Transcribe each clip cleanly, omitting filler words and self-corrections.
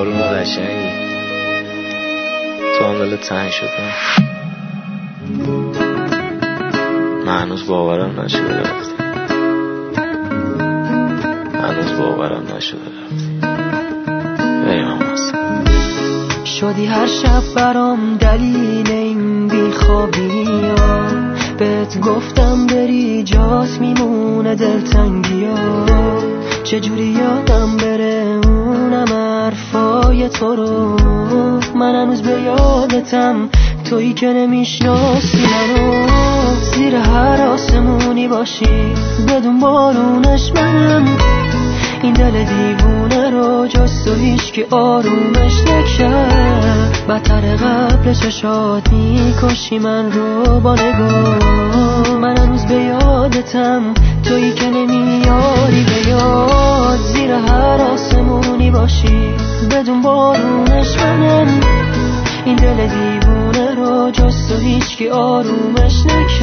آروم و قشنگی، تو هم دلت تنگ شد. من هنوز باورم نشده رفتی، هنوز باورم نشده رفتی. بیام هستم شدی هر شب برام دلیل این بیخوابی ها، بهت گفتم بری جات میمونه دلتنگی ها، چجوری یادم بره اونم حرفای تو رو. من هنوز به یادتم، تویی که نمیشناسی منو. زیر هر آسمونی باشی بدون بارونش منم، این دل دیوونه رو جز تو هیچ که آرومش نکرد. بدتر قبل چشات میکشی من رو با نگاه. من هنوز به یادتم، تویی که نمیاری به یاد. زیر هر آسمونی باشی بدون بارونش منم، این دل دیوونه رو جز تو هیچ که آرومش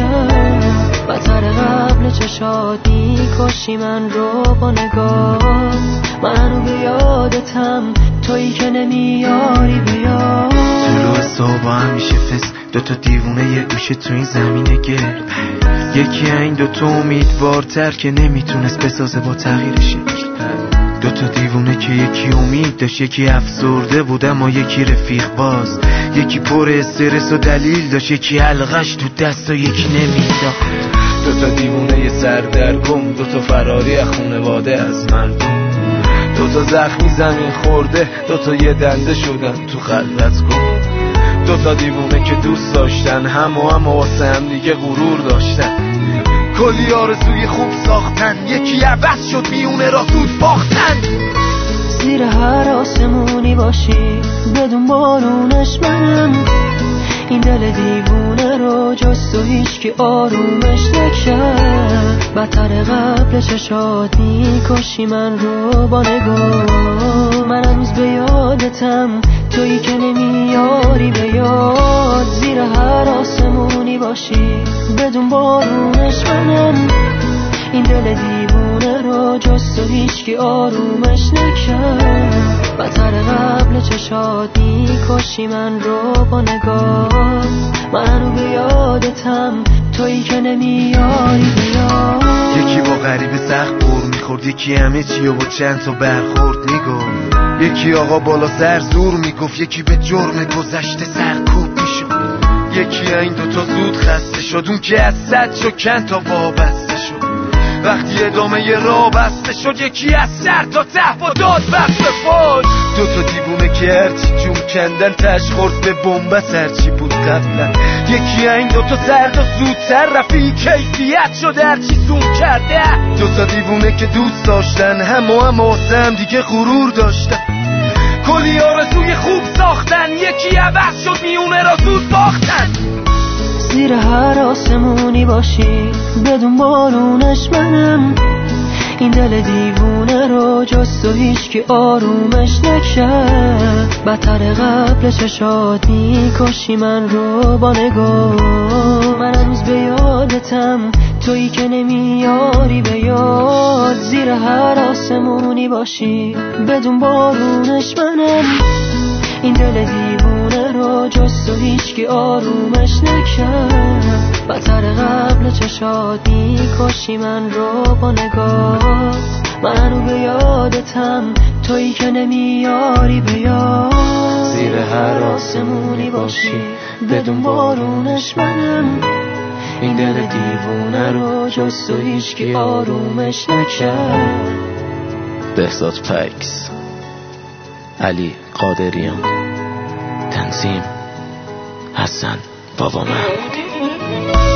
نکرد. بدتر قبل چشات میکشی من رو با نگاه. من هنوز به یادتم، تویی که نمیاری بیاد. طلوع صبح همیشه فس، دوتا دیوونه یه گوشه تو این زمین گرد. یکی این دوتا امیدوارتر که نمیتونست بسازه با تغییرش. دوتا دیوونه که یکی امید داشت، یکی افسرده بود اما یکی رفیق باز. یکی پر استرس و دلیل داشت، یکی حلقش تو دست و یکی نمیداخت. دوتا دیوونه یه سردرگم، دوتا فراری از خونواده از مردم. دوتا زخمی زمین خورده، دوتا یه دنده شدن تو خلوت گم. دوتا دیوونه که دوست داشتن هم واسه هم دیگه غرور داشتن. کلی آرزوی خوب ساختن، یکی عوض شد میونه را زود باختن. زیر هر آسمونی باشی بدون بارونش منم، این دل دیوونه رو جز تو هیچ که آرومش نکرد. بدتر قبل چشات میکشی من رو با نگاه. من هنوز به یادتم، تویی که نمیاری به یاد. زیر هر آسمونی باشی بدون بارونش منم، این دل دیوونه رو جز تو هیچ که آرومش نکرد. بدتر قبل چشات میکشی من رو با نگاه. من هنوز به یادتم، تویی که نمیاری بیاد. یکی با غریب سخت بور میخورد، یکی همه چی و با چند تا برخورد میگفت. یکی آقا بالا سر زور میگفت، یکی به جرم گذشته سرکوب میشد. یکی این دوتا زود خسته شد، اون که از صد شد چند تا وابسته شد. وقتی ادامه ی راه بسته شد، یکی از سر تا ته با داد وقت فاش. دوتا دیوونه که هرچی جون کندن تش خورد به بنبست هرچی بود قبلا. یکی این دوتا سرد و زودتر رفی کیفیت شد هرچی زوم کرده. دوتا دیوونه که دوست داشتن هم واسه هم دیگه غرور داشتن. کلی آرزوی خوب ساختن، یکی عوض شد میونه را زود باختن. زیر هر آسمونی باشی بدون بارونش منم، این دل دیوونه رو جز تو هیچ که آرومش نکرد. بدتر قبل چشات میکشی من رو با نگاه. من هنوز به یادتم، تویی که نمیاری به یاد. زیر هر آسمونی باشی بدون بارونش منم، این دل دیوونه رو جز تو هیچ که آرومش نکرد. بدتر قبل چشات میکشی من رو با نگاه. من هنوز به یادتم، تویی که نمیاری به یاد. زیر هر آسمونی باشی بدون بارونش منم، این دل دیوونه رو جز تو هیچ که آرومش نکرد. بهزاد پکس، علی قادریان، تنظیم حسن بابا محمودی.